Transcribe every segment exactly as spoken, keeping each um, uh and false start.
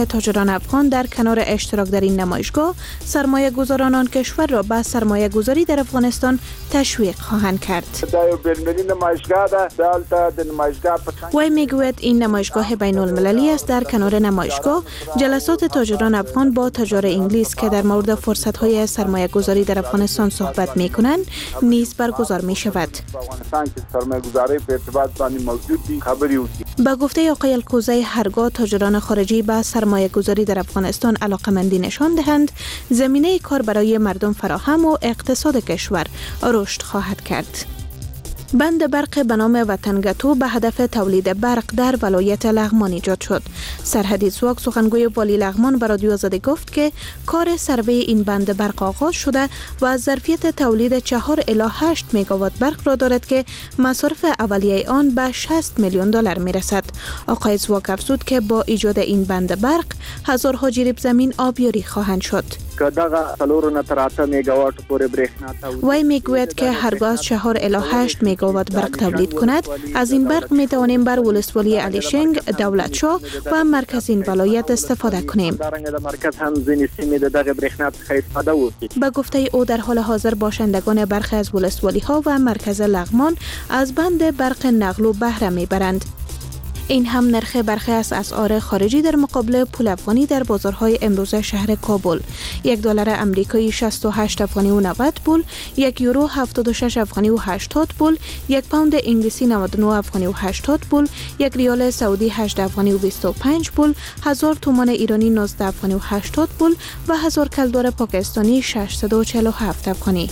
تاجران افغان در کنار اشتراک در این نمایشگاه سرمایه گذاران آن کشور را به سرمایه گذاری در افغانستان تشویق خواهند کرد. وی میگوید این نمایشگاه بین المللی است. در کنار نمایشگاه جلسات تاجران افغان با تجار انگلیس که در مورد فرصت های سرمایه گذاری در افغانستان صحبت می کنند نیز برگزار می شود. با گفته آقای الکوزی هرگاه تاجران خارجی به سرمایه گذاری در افغانستان علاقمندی نشان دهند زمینه کار برای مردم فراهم و اقتصاد کشور رشد خواهد کرد. بند برق به نام وطنگتو به هدف تولید برق در ولایت لغمان ایجاد شد. سرحدی سواک سخنگوی والی لغمان به رادیو آزادی گفت که کار سروی این بند برق آغاز شده و ظرفیت تولید چهار الی هشت مگاوات برق را دارد که مصارف اولیه آن به شصت میلیون دلار میرسد. آقای سواک افزود که با ایجاد این بند برق هزارها جریب زمین آبیاری خواهند شد. وی میگوید که هرگاه چهار الی هشت مگاوات برق تولید کند از این برق می توانیم بر ولسوالی علیشنگ، دولتشاه و مرکز این ولایت استفاده کنیم. به گفته او در حال حاضر باشندگان برخی از ولسوالی ها و مرکز لغمان از بند برق نقل و بهره می برند. این هم نرخ برخی از اسعار خارجی در مقابل پول افغانی در بازارهای امروز شهر کابل. یک دلار امریکایی شصت و هشت افغانی و نود پول، یک یورو هفتاد و شش افغانی و هشتاد پول، یک پوند انگلیسی نود و نه افغانی و هشتاد پول، یک ریال سعودی هشت افغانی و بیست و پنج پول، هزار تومان ایرانی نوزده افغانی و هشتاد پول و هزار کلدار پاکستانی ششصد و چهل و هفت افغانی.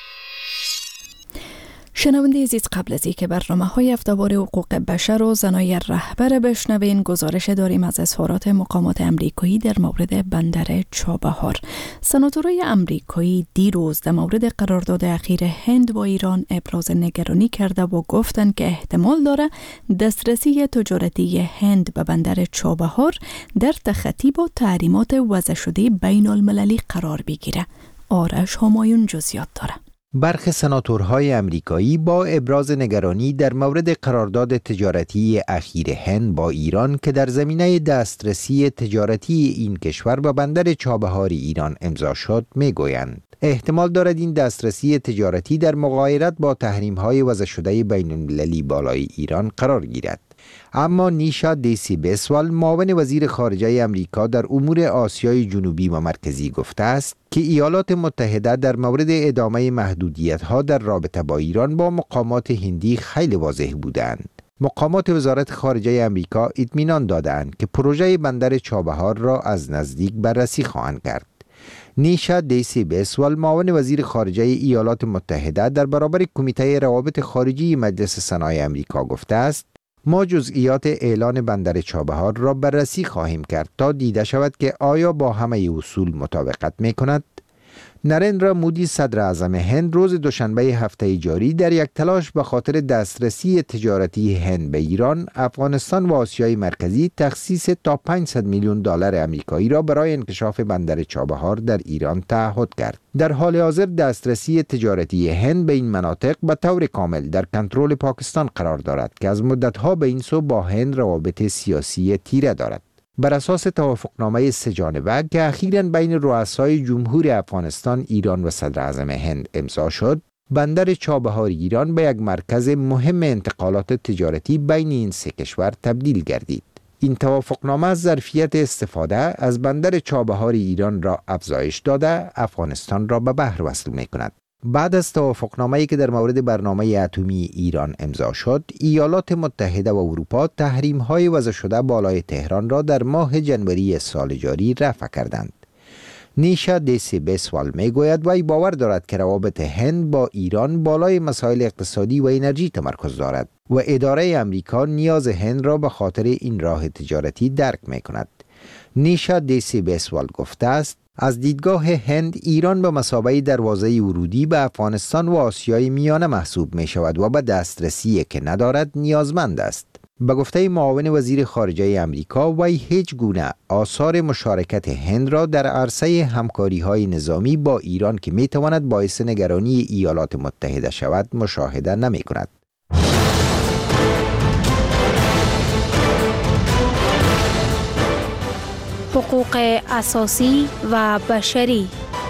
شنونده عزیز، قبل از اینکه برنامه‌های هفته‌وار حقوق بشر و زنای رهبر بشنوین، گزارش داریم از اظهارات مقامات امریکایی در مورد بندر چابهار. سناتورای امریکایی دیروز در مورد قرارداد اخیر هند با ایران ابراز نگرانی کرده و گفتند که احتمال داره دسترسی تجارتی هند به بندر چابهار در تخطی با تحریمات وضع شده بین المللی قرار بگیره. آرش همایون جزئیات داره. برخی سناتورهای امریکایی با ابراز نگرانی در مورد قرارداد تجارتی اخیر هند با ایران که در زمینه دسترسی تجارتی این کشور به بندر چابهار ایران امضا شد میگویند احتمال دارد این دسترسی تجارتی در مغایرت با تحریم‌های وضع شده بین المللی بالای ایران قرار گیرد. اما نیشا دیسی بسوال، معاون وزیر خارجه امریکا در امور آسیای جنوبی و مرکزی، گفته است که ایالات متحده در مورد ادامه محدودیت‌ها در رابطه با ایران با مقامات هندی خیلی واضح بودند. مقامات وزارت خارجه امریکا اطمینان دادند که پروژه بندر چابهار را از نزدیک بررسی خواهند کرد. نیشا دیسی بسوال، معاون وزیر خارجه ایالات متحده در برابر کمیته روابط خارجی مجلس سنای امریکا گفته است ما جزئیات اعلان بندر چابهار را بررسی خواهیم کرد تا دیده شود که آیا با همه اصول مطابقت می کند. نریندرا مودی، صدر اعظم هند، روز دوشنبه هفته جاری در یک تلاش به خاطر دسترسی تجارتی هند به ایران، افغانستان و آسیای مرکزی تخصیص تا پانصد میلیون دلار آمریکایی را برای انکشاف بندر چابهار در ایران تعهد کرد. در حال حاضر دسترسی تجارتی هند به این مناطق به طور کامل در کنترل پاکستان قرار دارد که از مدتها به این سو با هند روابط سیاسی تیره دارد. بر اساس توافقنامه سه جانبه که اخیراً بین رؤسای جمهور افغانستان، ایران و صدر اعظم هند امضا شد، بندر چابهار ایران به یک مرکز مهم انتقالات تجارتی بین این سه کشور تبدیل گردید. این توافقنامه از ظرفیت استفاده از بندر چابهار ایران را افزایش داده افغانستان را به بحر وصل می‌کند. بعد از توافقنامه‌ای که در مورد برنامه اتمی ایران امضا شد، ایالات متحده و اروپا تحریم‌های وضع شده بالای تهران را در ماه جنوری سال جاری رفع کردند. نیشا دیسی بسوال میگوید وی باور دارد که روابط هند با ایران بالای مسائل اقتصادی و انرژی تمرکز دارد و اداره امریکا نیاز هند را به خاطر این راه تجارتی درک می‌کند. نیشا دیسی بسوال گفته است از دیدگاه هند، ایران به مثابه دروازه ورودی به افغانستان و آسیای میانه محسوب می شود و به دسترسی که ندارد نیازمند است. به گفته معاون وزیر خارجه امریکا، وی هیچ گونه آثار مشارکت هند را در عرصه همکاری‌های نظامی با ایران که می تواند باعث نگرانی ایالات متحده شود مشاهده نمی کند. حقوق اساسی و بشری.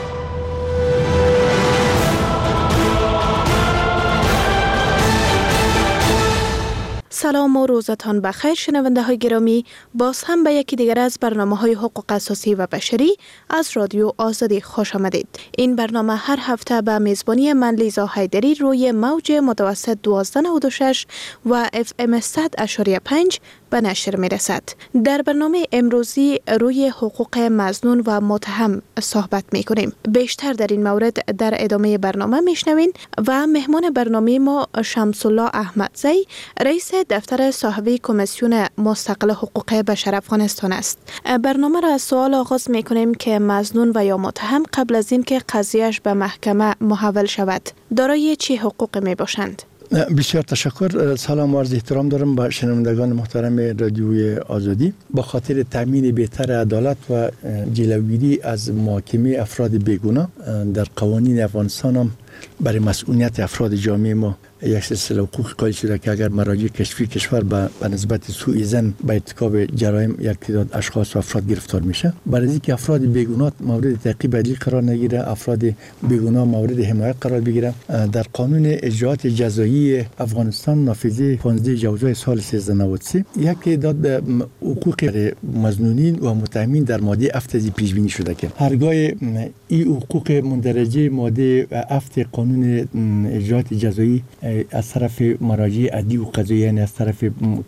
سلام و روزتان بخیر شنونده های گرامی، باز هم به یکی دیگر از برنامه های حقوق اساسی و بشری از رادیو آزادی خوش آمدید. این برنامه هر هفته به میزبانی من لیزا حیدری روی موج متوسط دوازده نود و شش و اف ام صد اشاری پنج به نشر می رسد. در برنامه امروزی روی حقوق مظنون و متهم صحبت می کنیم. بیشتر در این مورد در ادامه برنامه می شنوین و مهمان برنامه ما شمس الله احمدزی، رئیس دفتر صاحبه کمیسیون مستقل حقوق بشر افغانستان است. برنامه را از سوال آغاز می کنیم که مظنون و یا متهم قبل از اینکه قضیهش به محکمه محول شود دارای چه حقوق می باشند؟ بسیار تشکر. سلام و عرض احترام دارم به شنوندگان محترم رادیوی آزادی. با خاطر تامین بهتر عدالت و جلوگیری از محاکمه افراد بیگناه در قوانین افغانستان هم برای مسئولیت افراد جامعه ما یک سلسله حقوق قائل شده که اگر مراجع کشفی کشور به نسبت سوء ظن به ارتکاب جرایم یک تعداد اشخاص و افراد گرفتار میشه، برای اینکه افراد بیگناه مورد تعقیب عدلی قرار نگیره، افراد بیگناه مورد حمایت قرار بگیره، در قانون اجراءات جزایی افغانستان نافذه پانزده جوزای سال سیزده نود و سه یک تعداد حقوق مظنونین و متهمین در ماده هفت پیش بینی شده که هرگاه این حقوق مندرجه ماده هفت قانون اجراءات جزایی از طرف مراجع عدلی و قضایی، یعنی از طرف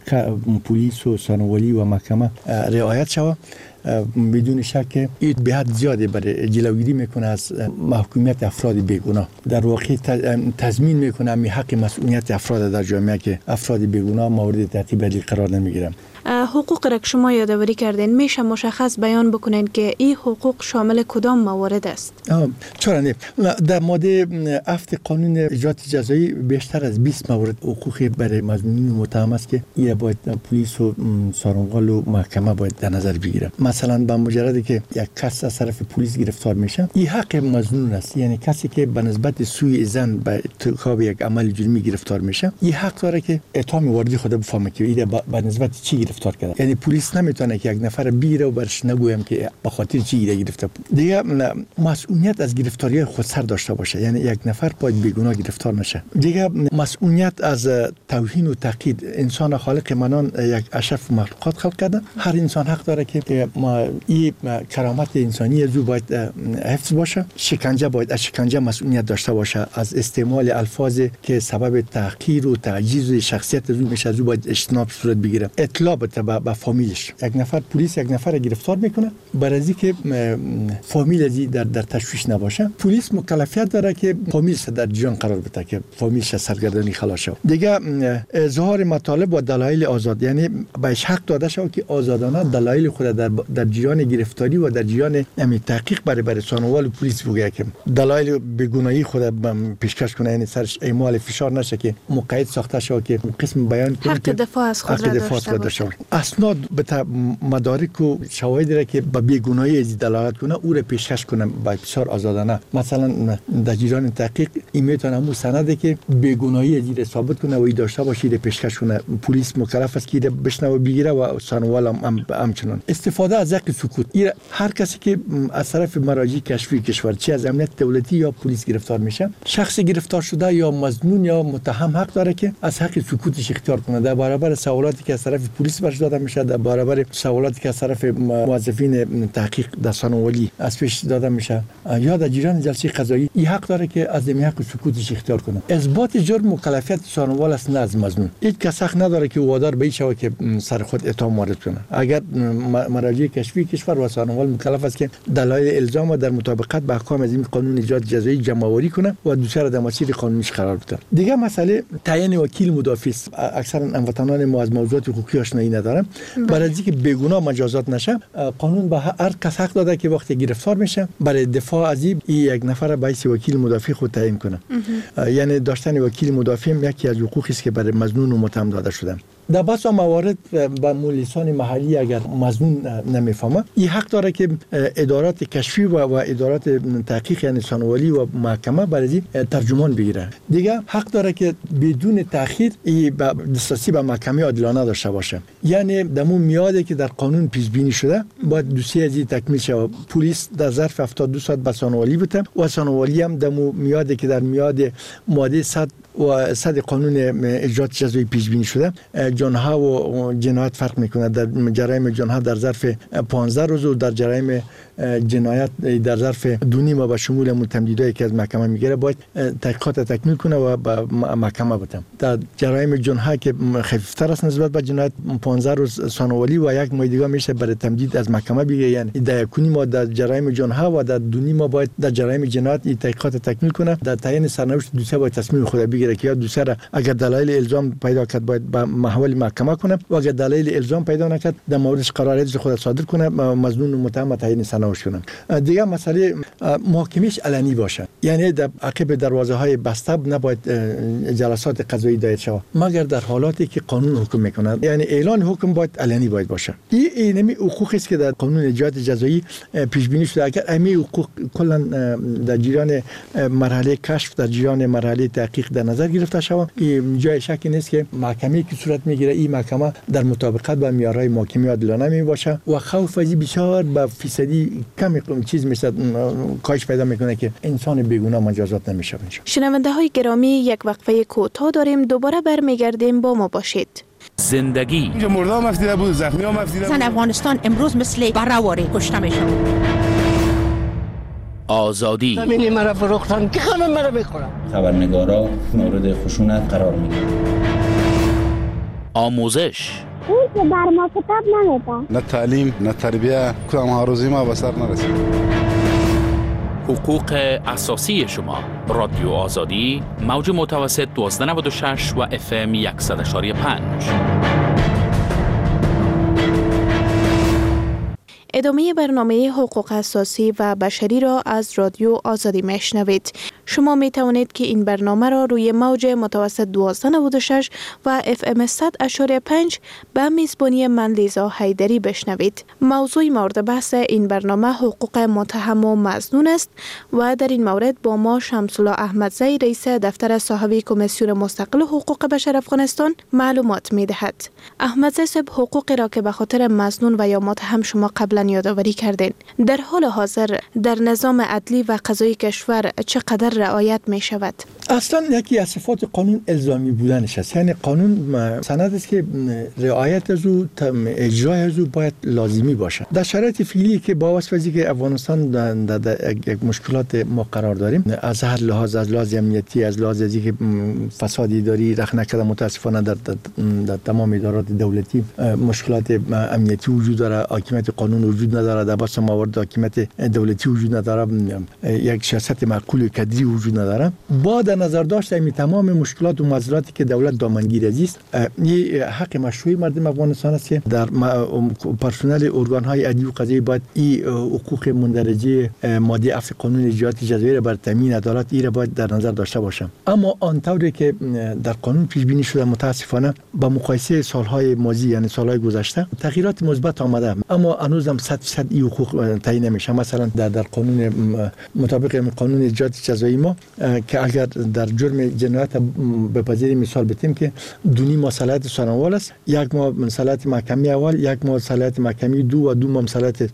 پلیس و ثانویه‌ای و محکمه رعایت شود، بدون شک این به حد زیاده برای جلوگیری میکنه از محکومیت افراد بیگناه. در واقع تضمین میکنه می حق مسئولیت افراد در جامعه که افراد بیگناه مورد تعقیب عدلی قرار نمیگیرن. حقوق را که شما یادآوری کردین، میشه مشخص بیان بکنین که این حقوق شامل کدام موارد است؟ چرا نه؟ در ماده هفت قانون اجراءات جزایی بیشتر از بیست مورد حقوقی برای مظنونین متهم است که این باید پلیس و سارنوال و محکمه باید در نظر بگیره. مثلا با مجردی که یک کس از طرف پلیس گرفتار میشه، این حق مظنون است، یعنی کسی که به نسبت سوء ظن به ارتکاب یک عمل جرمی گرفتار میشه، این حق داره که اتهام واردی خود بفهمه که این به نسبت چی گرفتار کرده. یعنی پلیس نمیتونه که یک نفر بگیره و برش نگویم که به خاطر چی گرفته. دیگه مسئولیت از گرفتاری خودسر داشته باشه، یعنی یک نفر باید بیگناه گرفتار نشه. دیگه مسئولیت از توهین و تقیید. انسان خالق منان یک اشرف مخلوقات خلق کرده، هر انسان حق داره که ما این کرامت انسانی زو باید حفظ باشه. شکنجه باید از شکنجه مسئولیت داشته باشه، از استعمال الفاظ که سبب تحقیر و تعجیز شخصیت زو میشه زو باید اجتناب صورت بگیره. اطلاع بده به فامیلش. یک نفر پلیس یک نفر گرفتار میکنه، برای اینکه فامیل ازی در در تشویش نباشه، پلیس مکلفیت داره که فامیلش در جریان قرار بده که فامیلش سرگردانی خلاص شه. دیگه اظهار مطالب و دلایل آزاد، یعنی بهش حق داده شود که آزادانه دلایل خود در در جریان گرفتاری و در جریان همین تحقیق برای برای سانوال و پلیس بگه که دلایل بیگناهی خود پیشکش کنه، یعنی سرش اعمال فشار نشه که مقید ساخته شه که قسم بیان کنه حق دفاع از خود را داشته باشه. اسناد به مدارک و شواهدی را که به بیگناهی از دلالت کنه او را پیشکش کنه با بسیار آزادانه. مثلا در جریان تحقیق این میتونه همون سنده که بیگناهی از را ثابت کنه و این داشته باشه را پیشکش کنه. پلیس مکلف است که بشنوه بگیره و سانوال هم همچنان. استفاده از حق سکوت، این هر کسی که از طرف مراجع کشفی کشور چه از امنیت دولتی یا پلیس گرفتار میشه، شخص گرفتار شده یا مظنون یا متهم حق داره که از حق سکوتش اختیار کنه در برابر سوالاتی که از طرف پلیس برش داده میشه، در برابر سوالاتی که از طرف موظفین تحقیق در سانولی از پیش داده میشه یا در جریان جلسه قضایی، این حق داره که از این حق سکوتش اختیار کنه. اثبات جرم مکلفیت سانوال است، نه از مظنون. هیچ کس حق نداره که وادار به شود که سر خود اتهام وارد کنه. اگر مراجع کشفی کشور و سانوال مکلف است که دلایل الزام در مطابقت با احکام از این قانون اجراءات جزایی جمع‌آوری کنه و دوسر در مسیر قانونیش قرار بده. دیگه مسئله تعیین وکیل مدافع، اکثرا هموطنان ما از موضوعات حقوقی آشنایی ندارن. برای اینکه بیگناه مجازات نشه، قانون به هر کس حق داده که وقتی گرفتار میشه برای دفاع از این یک نفر به حیث وکیل مدافع خود تعیین کنه. یعنی داشتن وکیل مدافع یکی از حقوقی است که برای مظنون و متهم داده شده. در بسا موارد با لسان محلی اگر مضمون نمیفهمه، این حق داره که ادارات کشفی و, و ادارات تحقیق یعنی ثانویه و محکمه برای ترجمان بگیره. دیگه حق داره که بدون تأخیر این دسترسی به محکمه عادلانه داشته باشه. یعنی دمو میاده که در قانون پیش بینی شده باید دوسیه ازی تکمیل شه. پلیس در ظرف هفتاد و دو ساعت به ثانویه بده و ثانویه هم دمو میاده که در میاد ماده صد و صد قانون اجرات جزایی پیش بینی شده. جنحه و جنایت فرق میکنه. در جرایم جنحه در ظرف پانزده روز و در جرایم جنایت در ظرف دو نیم به شمول تمدیدایی که از محکمه میگیره باید تحقیقات تکمیل کنه و به محکمه بده. در جرایم جنحه که خفیفتر است نسبت به جنایت پانزده روز ثانویه و یک ماه دیگه میشه برای تمدید از محکمه بگیره. یعنی در یک ما در جرایم جنحه و در دو نیم باید در جرایم جنایت این تحقیقات تکمیل کنه. در تعیین سرنوشت دوسیه باید تصمیم خود بگیره که یا دوسیه اگر دلایل الزام پیدا کرد باید به محول محکمه کنه و اگر دلایل الزام پیدا نکرد در موردش قرارش خود صادر کنه، مظنون و متهم تعیین سرنوشت کنه. دیگه مسئله محاکمهش علنی باشه. یعنی در عقب دروازه های بسته نباید جلسات قضایی دایر شود مگر در حالاتی که قانون حکم میکنه. یعنی اعلان حکم باید علنی باید باشه. این اینمی حقوقی است که در قانون اجرات جزایی پیش بینی شده. اگر امی حقوق کلا در جریان مرحله کشف در جریان مرحله تحقیق در نظر گرفته شود، این جای شکی نیست که محکمه‌ای که صورت میگیره این محکمه در مطابقت با معیارهای محاکمه عادلانه می باشه و خوف از بسیار به فیصدی کمی چیز میشه کاهش پیدا میکنه که انسان بیگناه مجازات نمیشه. شنونده های گرامی، یک وقفه کوتاه داریم، دوباره برمیگردیم، با ما باشید. زندگی اینجا مرده هم افدیده بود، زخمی هم افدیده بود. افغانستان امروز مثل برهواری کشته میشه. آزادی زمینی مرا فروختن که خانم مرا بخورم. خبرنگارا مورد خشونت قرار میگیرن. آموزش اون که بر ما کتاب نمیده. نه تعلیم نه تربیه، کدام ها روزی ما به سر نرسید. حقوق اساسی شما. رادیو آزادی، موج متوسط دوازده نود و شش و اف ام صد و پنج. ادامه برنامه حقوق اساسی و بشری را از رادیو آزادی میشنوید. شما می توانید که این برنامه را روی موج متوسط دوازده نود و شش و اف ام صد و پنج به میزبانی من لیزا حیدری بشنوید. موضوع مورد بحث این برنامه حقوق متهم و مظنون است و در این مورد با ما شمس الله احمدزی، رئیس دفتر صاحبی کمیسیون مستقل حقوق بشر افغانستان معلومات می دهد. احمدزی صاحب، حقوقی را که به خاطر مظنون و یا متهم شما قبلا یادآوری کردین، در حال حاضر در نظام عدلی و قضایی کشور چقدر رعایت می شود؟ اصلا یکی از صفات قانون الزامی بودنش است. یعنی قانون سند است که رعایت از او، اجرای از او باید لازمی باشه. در شرایط فعلی که با واسطه که افغانستان در, در یک مشکلات ما قرار داریم، از هر لحاظ، از لحاظ امنیتی، از لحاظ از که فساد اداری رخ نکرده، متاسفانه در, در, در تمام ادارات دولتی مشکلات امنیتی وجود داره، حاکمیت قانون وجود نداره، در بس موارد حاکمیت دولتی وجود نداره، یک سیاست معقول و کدری وجود نداره. با در نظر داشته این تمام مشکلات و معضلاتی که دولت دامنگیر است، این حق مشروعی مردم افغانستان است که در پرسنل ارگان های عدلی و قضایی باید این حقوق مندرجه ماده هفت قانون اجرات جزایی را بر تامین عدالت این را باید در نظر داشته باشه. اما آنطوری که در قانون پیش بینی شده، متاسفانه با مقایسه سالهای ماضی یعنی سالهای گذشته تغییرات مثبت آمده، اما هنوز هم صد درصد این حقوق تعیین نمیشه. مثلا در در قانون مطابق قانون اجرات جزایی ما که اگر در جرم جنایت بپذیریم، مثال بتیم که دونی ما صلاحیت ثانویه است، یک ما صلاحیت محکمه اول، یک ما صلاحیت محکمه دو و دو ما صلاحیت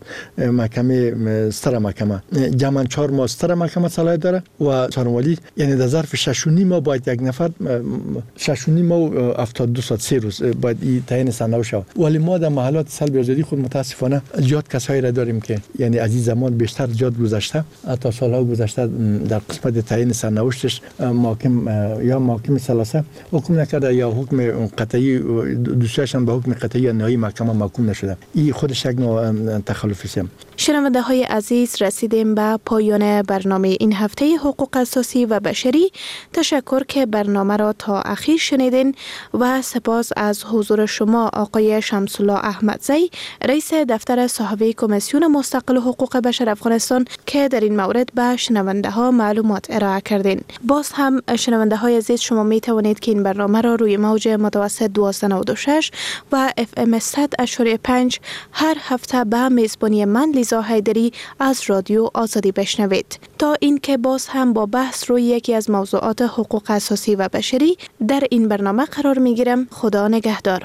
محکمه ستر محکمه، جمع چهار ما ستر محکمه صلاحیت داره و ثانویه، یعنی در ظرف شش و نیم ما باید یک نفر شش و نیم ما هفتاد و دو ساعت سه روز باید این تعیین سرنوشت شود. ولی ما در محلات سلب آزادی خود متاسفانه زیاد کسایی را داریم که یعنی از این زمان بیشتر زیاد گذشته، تا سالها گذشته در قسمت تعیین سرنوشتش محاکم یا محاکم ثلاثه حکم نکرده یا حکم قطعی، دوستاشون به حکم قطعی یا نهایی محکمه محکوم نشده. این خودش یک نوع تخلفی است. شنونده های عزیز، رسیدیم به پایان برنامه این هفته حقوق اساسی و بشری. تشکر که برنامه را تا اخیر شنیدین و سپاس از حضور شما آقای شمس الله احمدزی، رئیس دفتر صاحب صحافی کمیسیون مستقل حقوق بشر افغانستان که در این مورد به شنونده ها معلومات ارائه کردین. باز هم شنونده های عزیز، شما می توانید که این برنامه را روی موج متوسط دویست و نود و شش و اف ام صد اشاری پنج هر هفته به میزبانی من لیزا حیدری از رادیو آزادی بشنوید. تا اینکه باز هم با بحث روی یکی از موضوعات حقوق اساسی و بشری در این برنامه قرار می گیرم. خدا نگهدار.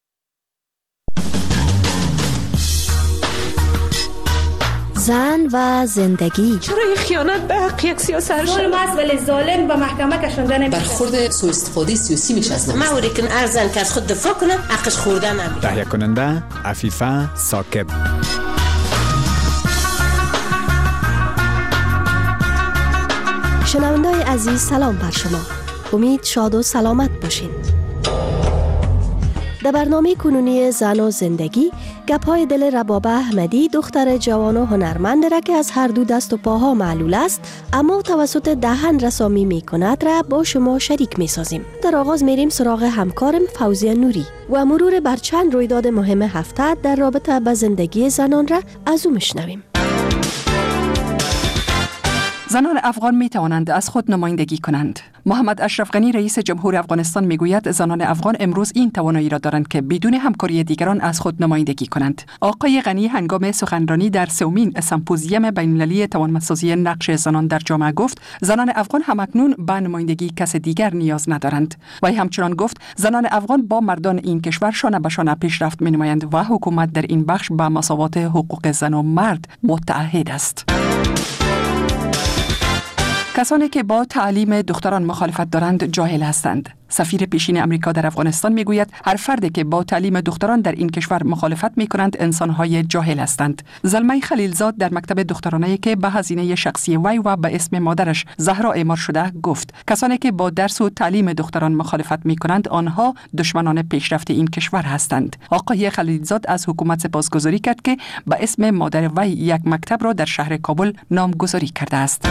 زن و زندگی. چرا این خیانت به حق یک سیاست ظلم است ولی ظالم به محکمه کشانده نمیشه. برخورد سوء استفاده سیاسی میشه از نمیشه. موری که ارزن که از خود دفاع کنه حقش خورده نمیشه. تهیه کننده عفیفه ثاقب. شنونده‌های عزیز، سلام بر شما. امید شاد و سلامت باشین. در برنامه کنونی زن و زندگی گپ‌های دل ربابه احمدی، دختر جوان و هنرمند را که از هر دو دست و پاها معلول است اما توسط دهن رسامی می کند را با شما شریک می سازیم. در آغاز میریم سراغ همکارم فوزیه نوری و مرور بر چند رویداد مهم هفته در رابطه با زندگی زنان را از او میشنویم. زنان افغان می توانند از خود نمایندگی کنند. محمد اشرف غنی رئیس جمهور افغانستان می گوید زنان افغان امروز این توانایی را دارند که بدون همکاری دیگران از خود نمایندگی کنند. آقای غنی هنگام سخنرانی در سومین سمپوزیوم بین‌المللی توانمندسازی نقش زنان در جامعه گفت زنان افغان همکنون به نمایندگی کس دیگر نیاز ندارند. وی همچنان گفت زنان افغان با مردان این کشور شانه به شانه پیشرفت می نمایند و حکومت در این بخش به مساوات حقوق زن و مرد متعهد است. کسانی که با تعلیم دختران مخالفت دارند جاهل هستند. سفیر پیشین امریکا در افغانستان میگوید هر فردی که با تعلیم دختران در این کشور مخالفت میکنند انسانهای جاهل هستند. زلمه خلیلزاد در مکتب دخترانه‌ای که به هزینه شخصی وی و به اسم مادرش زهرا اعمار شده گفت کسانی که با درس و تعلیم دختران مخالفت میکنند آنها دشمنان پیشرفت این کشور هستند. آقای خلیلزاد از حکومت سپاسگزاری کرد که به اسم مادر وی یک مکتب را در شهر کابل نامگذاری کرده است.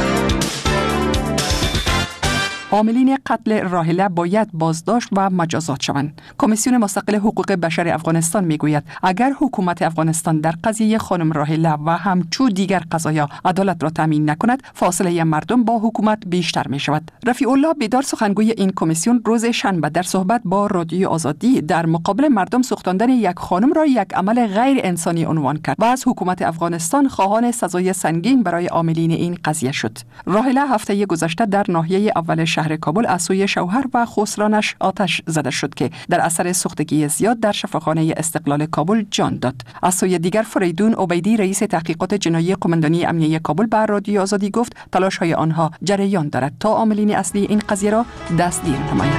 عاملین قتل راحله باید بازداشت و مجازات شوند. کمیسیون مستقل حقوق بشر افغانستان میگوید اگر حکومت افغانستان در قضیه خانم راحله و همچو دیگر قضایا عدالت را تامین نکند، فاصله مردم با حکومت بیشتر می شود. رفیع الله بیدار سخنگوی این کمیسیون روز شنبه در صحبت با رادیو آزادی در مقابل مردم سوختاندن یک خانم را یک عمل غیر انسانی عنوان کرد و از حکومت افغانستان خواهان سزای سنگین برای عاملین این قضیه شد. راحله هفته گذشته در ناحیه اول شهر کابل از سوی شوهر و خسرانش آتش زده شد که در اثر سوختگی زیاد در شفاخانه استقلال کابل جان داد. از سوی دیگر فریدون عبیدی رئیس تحقیقات جنایی قماندانی امنیه کابل به رادیو آزادی گفت تلاش های آنها جریان دارد تا عاملین اصلی این قضیه را دستگیر نمایند.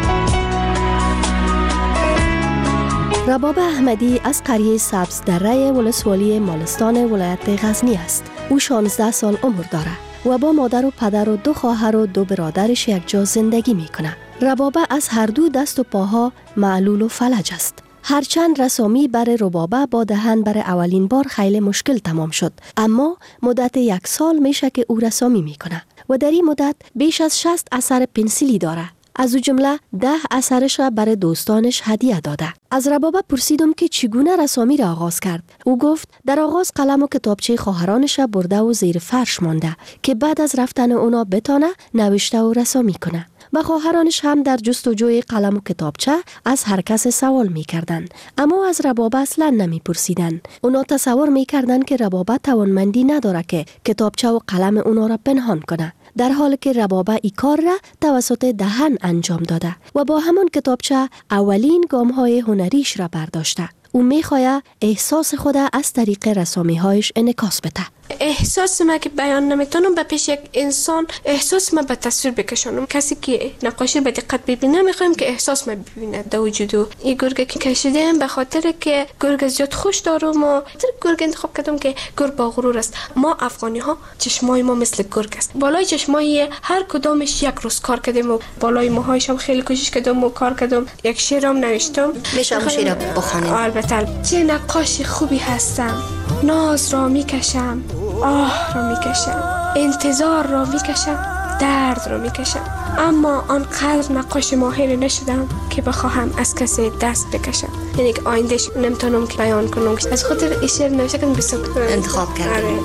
رباب احمدی از قریه سبز دره ولسوالی مالستان ولایت غزنی است. او شانزده سال عمر دارد و با مادر و پدر و دو خواهر و دو برادرش یک جا زندگی می کنه. ربابه از هر دو دست و پاها معلول و فلج است. هرچند رسامی بر ربابه با دهن بر اولین بار خیلی مشکل تمام شد، اما مدت یک سال میشه که او رسامی می کنه و در این مدت بیش از شصت اثر پنسیلی داره. از او جمله ده اثرش را برای دوستانش هدیه داده. از ربابه پرسیدم که چگونه رسامی را آغاز کرد. او گفت در آغاز قلم و کتابچه خواهرانش را برده و زیر فرش مانده که بعد از رفتن اونا بتانه نوشته و رسامی کنه. و خواهرانش هم در جستجوی قلم و کتابچه از هر کس سوال می کردن. اما از ربابه اصلا نمی پرسیدن. اونا تصور می کردن که ربابه توانمندی نداره که کتابچه و قلم اونا را پنهان کنه، در حالی که ربابه ای کار را توسط دهن انجام داده و با همان کتابچه اولین گام های هنریش را برداشته. او میخواه احساس خود از طریق رسامی هایش انعکاس بده. احساس ما که بیان نمیتونم به پیش یک انسان احساس ما به تصویر بکشانم. کسی که نقاشی به دقت ببینه میخوایم که احساس ما ببینه در وجودو. این گرگ که کشیدم به خاطر که گرگ زیاد خوش دارم و گرگ انتخاب کردم که گرگ با غرور است. ما افغانی ها چشمای ما مثل گرگ است. بالای چشمای هر کدامش یک روز کار کردم و بالای موهایش هم خیلی کوشش کردم و کار کردم. یک شعرم نوشتم. میشم شعر بخونم. البته چه نقاش خوبی هستم. ناز را میکشم، آه را میکشم، انتظار را میکشم، درد رو میکشم، اما آنقدر نقاش ماهر نشدم که بخواهم از کسی دست بکشم. یعنی که آیندهش نمیتونم که بیان کنم. از خاطر این شعر نوشته کردم بسیار انتخاب کردم.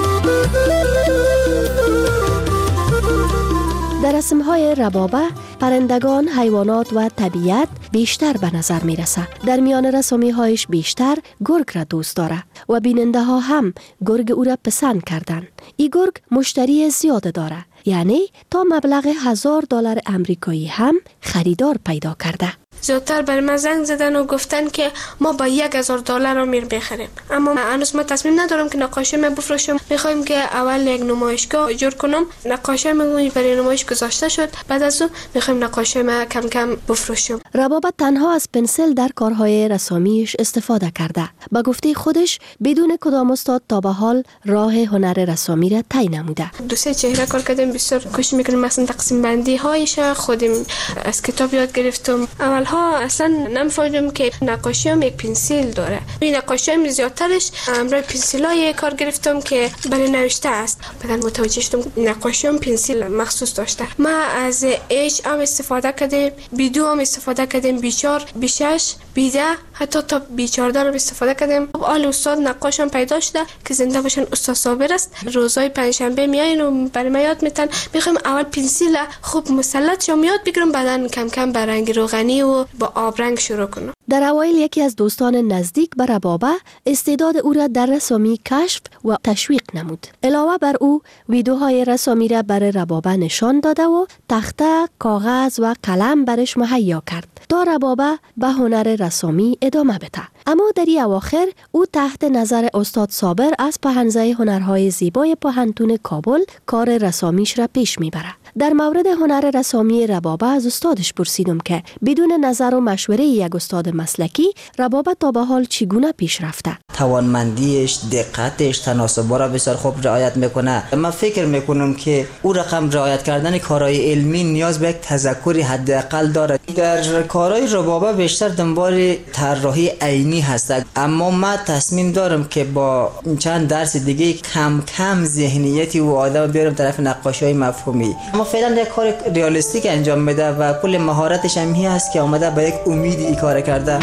در رسم‌های ربابه پرندگان، حیوانات و طبیعت بیشتر به نظر می رسه. در میان رسومی‌هایش بیشتر گرگ را دوست داره و بیننده ها هم گرگ او را پسند کردن. این گرگ مشتری زیاد داره، یعنی تا مبلغ هزار دلار امریکایی هم خریدار پیدا کرده. زودتر بر من زنگ زدن و گفتن که ما با یک هزار دلار رو میر بخریم، اما هنوز ما تصمیم ندارم که نقاشی من بفروشم. میخوایم که اول یک نمایشگاه جور کنم، نقاشی من برای نمایش گذاشته شد، بعد از اون میخوایم نقاشی من کم کم بفروشم. ربابه تنها از پنسل در کارهای رسامیش استفاده کرده. با گفته خودش بدون کدام استاد تا به حال راه هنر رسامی را طی نموده. دو سه چهره کار کردم، بسیار کوشش میکنم. مثلا تقسیم بندی هایش خودم از کتاب یاد گرفتم. اول ها اصلا نمی‌فهمیدم که نقاشی هم یک پنسیل داره. این نقاشی هم زیادترش امروی پنسیلای کار گرفتم که برای نوشته است. بعد متوجه شدم نقاشی هم پنسیل مخصوص داشته. ما از اچ هم استفاده کردیم، بی دو هم استفاده کردیم، بی چهار، بی شش، بی ده، حتی تا بی چهارده هم استفاده کردیم. آل استاد نقاش هم پیدا شده که زنده باشن. استاد صابر است. روزهای پنجشنبه میاین و برای ما یاد میتن. میخوایم اول پنسیل خوب مسلط شم یاد بگیرم، بعدن کم کم به رنگ روغنی و با آبرنگ شروع کنم. در اوایل یکی از دوستان نزدیک به ربابه استعداد او را در رسامی کشف و تشویق نمود. علاوه بر او ویدیوهای رسامی را برای ربابه نشان داده و تخته، کاغذ و قلم برش مهیا کرد تا ربابه به هنر رسامی ادامه بده. اما در این اواخر او تحت نظر استاد صابر از پهنزه هنرهای زیبای پهنتون کابل کار رسامیش را پیش میبره. در مورد هنر رسامی ربابه از استادش پرسیدم که بدون نظر و مشوره یک استاد مسلکی ربابه تا به حال چگونه پیش رفته. توانمندیش، دقتش، تناسب‌ها را بسیار خوب رعایت میکنه. من فکر میکنم که او رقم رعایت کردن کارهای علمی نیاز به یک تذکری حداقل داره. در کارهای ربابه بیشتر دنبال طراحی عینی هست، اما من تصمیم دارم که با چند درس دیگه کم کم ذهنیتی و آدم بیارم طرف نقاشی‌های مفهومی. اما فعلا یک کار ریالیستیک انجام میده و کل مهارتش هم هی است که اومده با یک امیدی این کار کرده.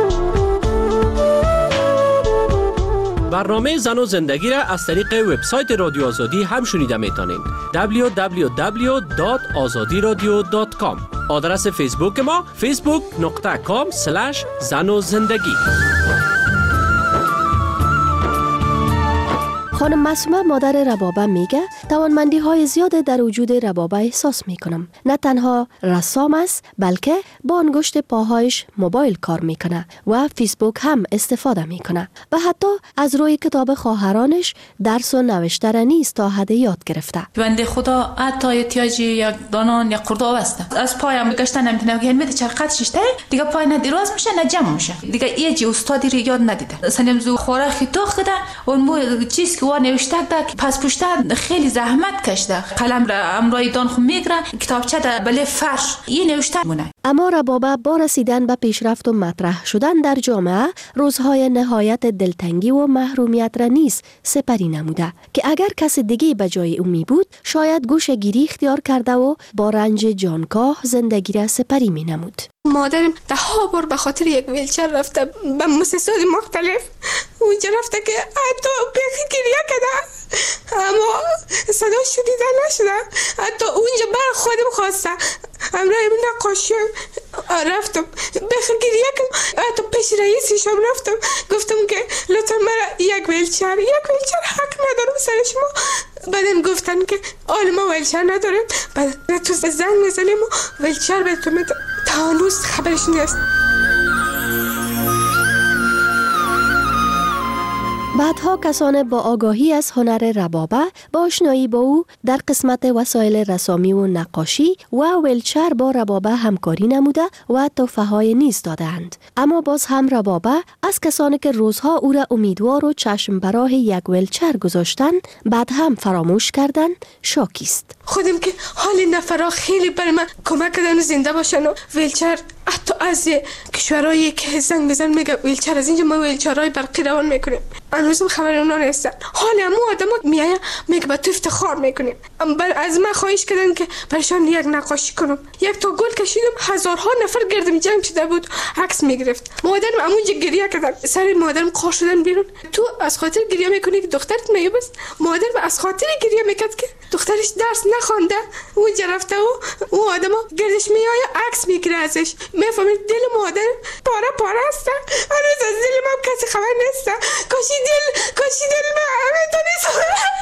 برنامه زن و زندگی را از طریق وبسایت رادیو آزادی هم شنیده میتونین. دبلیو دبلیو دبلیو دات آزادی رادیو دات کام. آدرس فیسبوک ما فیسبوک دات کام اسلش زن و زندگی. خانم معصومه مادر ربابه میگه توانمندی های زیاد در وجود ربابه احساس میکنم. نه تنها رسام است بلکه با انگشت پاهایش موبایل کار میکنه و فیسبوک هم استفاده میکنه و حتی از روی کتاب خواهرانش درس و نوشته را نیز تا حد یاد گرفته. بنده خدا حتی احتیاج یک دانان یا قرداب است. از پایم گشتن نمیتونه که میده چقدر ششته دیگه پای نه دراز میشه نه جمع میشه. دیگه یه جی استادی رو یاد ندیده. سنم زو خوراکی توخ ده اون مو چیز که نوشته ده پس پشته خیلی زحمت کشیده. قلم را امرای دان خو میگره، کتابچه ده بله فرش این نوشته مونه. اما ربابه با رسیدن به پیشرفت و مطرح شدن در جامعه روزهای نهایت دلتنگی و محرومیت را نیز سپری نموده که اگر کس دیگه به جای او می بود شاید گوشه گیری اختیار کرده و با رنج جانکاه زندگی را سپری می نمود. مادرم ده ها بار به خاطر یک ویلچر رفته به مؤسسات مختلف، اونجا رفته که حتی بیخی گریه کده اما صدا شدیده نشده. حتی اونجا بر خودم خواسته امرای نقاشی رفتم بیخی گریه کدم. حتی پیش رئیسیشم رفتم گفتم که لطفا مرا یک ویلچر یک ویلچر حق ندارم سر شما. بعدن گفتن که آل ما ویلچر نداریم. بعد تو زنگ میزنیم و ویلچر بهتون میدم. تا هنوز خبرش نیست. بعدها کسان با آگاهی از هنر ربابه با آشنایی با او در قسمت وسایل رسامی و نقاشی و ویلچر با ربابه همکاری نموده و تحفه‌های نیز دادند. اما باز هم ربابه از کسانی که روزها او را امیدوار و چشم به راه یک ویلچر گذاشتن بعد هم فراموش کردن شاکی است. خودم که حال نفرا خیلی بر من کمک کردن زنده باشن و ویلچر حتی از کشورهایی که زنگ میزن میگه ویلچر از اینجا ما ویلچرهای برقی روان میکنیم. هنوزم خبر اونا نیستن. حالا همون آدم ها میایه میگه با تو افتخار میکنیم. از من خواهش کردن که برشان یک نقاشی کنم. یک تا گل کشیدم، هزارها نفر گردم جمع شده بود عکس میگرفت. مادرم همونجا گریه کردن، سر مادرم قار شدن بیرون. تو از خاطر گریه میکنی که دخترت میوبست؟ مادر از خاطر گریه میکرد که دخترش درس نخوانده، اونجا رفته و اون آدما گردش میآیه عکس میگیره ازش. میفهمید دل مادر پاره پاره است. هنوز از دل من کسی خبر نیست. کاشی دل کاشی دل من همینطوری.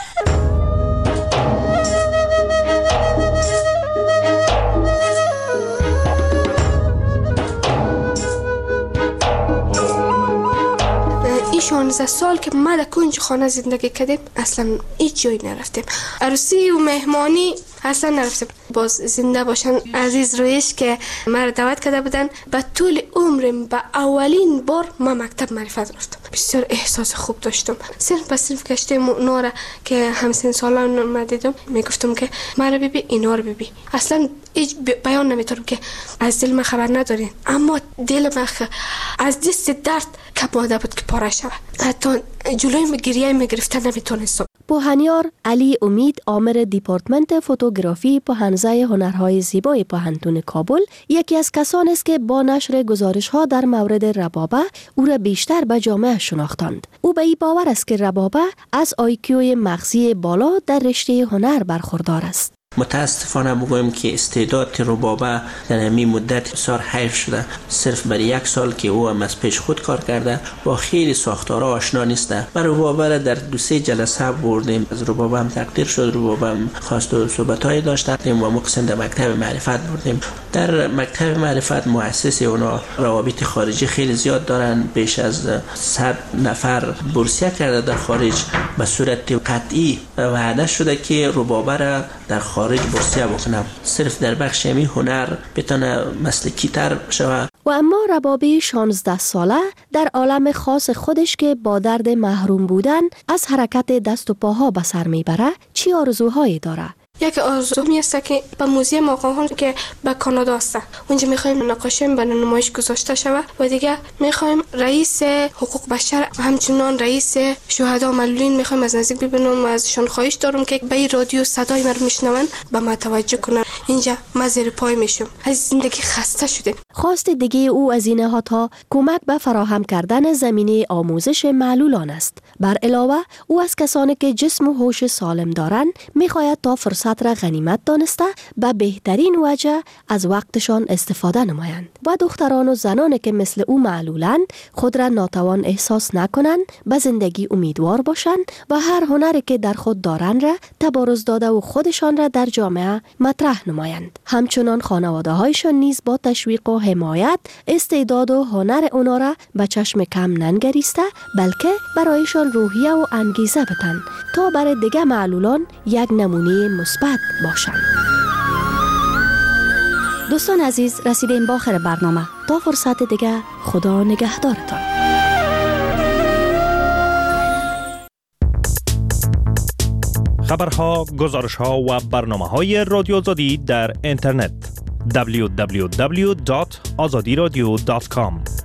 شانزده سال که ما در کنج خانه زندگی کردیم اصلا هیچ جایی نرفتیم. عروسی و مهمانی اصلا نرفتیم. باز زنده باشن عزیز رویش که مرا دعوت کرده بودن. به طول عمرم به اولین بار ما مکتب معرفت رفتم. بسیار احساس خوب داشتم. صرف به صرف گشتم اونا را که همسن سالان ما دیدم میگفتم که مرا ببین اینا رو ببین. اصلا هیچ بیان نمیتونم که از دل من خبر ندارین، اما دل من از دست درد کماده بود که پاره شود. حتی جلوی گریه میگرفتن نمیتونستم. پوهنیار علی امید آمر دیپارتمنت فوتوگرافی پوهنزه هنرهای زیبای پوهنتون کابل یکی از کسانی است که با نشر گزارش‌ها در مورد ربابه او را بیشتر به جامعه شناختند. او به این باور است که ربابه از آی کیو مغزی بالا در رشته هنر برخوردار است. متاسفانه بگویم که استعداد ربابه در همین مدت بسیار حیف شده. صرف برای یک سال که او هم از پیش خود کار کرده با خیلی ساختارها آشنا نیسته. ما ربابه را در دو سه جلسه بردیم. از ربابه هم تقدیر شد، ربابه هم خواست و صحبت‌های داشتیم و مقسم در مکتب معرفت بردیم. در مکتب معرفت مؤسس اونا روابط خارجی خیلی زیاد دارن. بیش از صد نفر بورسیه کرده در خارج. به صورت قطعی وعده شده که ربابه را در خارج بورسیه بکنم، صرف در بخش می هنر بتونه مسلکی تر شود. و اما ربابه شانزده ساله در عالم خاص خودش که با درد محروم بودن از حرکت دست و پاها به سر میبره چی آرزوهایی داره؟ یک آرزو می است که به موزیم آقاهان که به کانادا است، اونجا میخوایم نقاشی به نمایش گذاشته شود و دیگه میخوایم رئیس حقوق بشر و همچنان رئیس شهدا معلولین میخوایم از نزدیک ببینم و ازشون خواهش دارم که به رادیو صدای من میشنون به ما توجه کنن. اینجا ما زیر پای میشم، از زندگی خسته شدیم. خواست دیگه او از این نهادها کمک به فراهم کردن زمینه آموزش معلولان است. بر علاوه او از کسانی که جسم و هوش سالم دارند میخواهد تا فرصت را غنیمت دانسته به بهترین وجه از وقتشان استفاده نمایند و دختران و زنانی که مثل او معلولند خود را ناتوان احساس نکنند، به زندگی امیدوار باشند و هر هنری که در خود دارند را تبارز داده و خودشان را در جامعه مطرح نمایند. همچنان خانواده هایشان نیز با تشویق و حمایت استعداد و هنر اونا را به چشم کم ننگریسته بلکه برایشان روحیه و انگیزه بدن تا برای دیگر معلولان یک نمونه مثبت باشند. دوستان عزیز، رسیدیم به آخر برنامه. تا فرصت دیگه، خدا نگهدارتان. خبرها، گزارشها و برنامه‌های رادیو آزادی در اینترنت دبلیو دبلیو دبلیو دات آزادی رادیو دات کام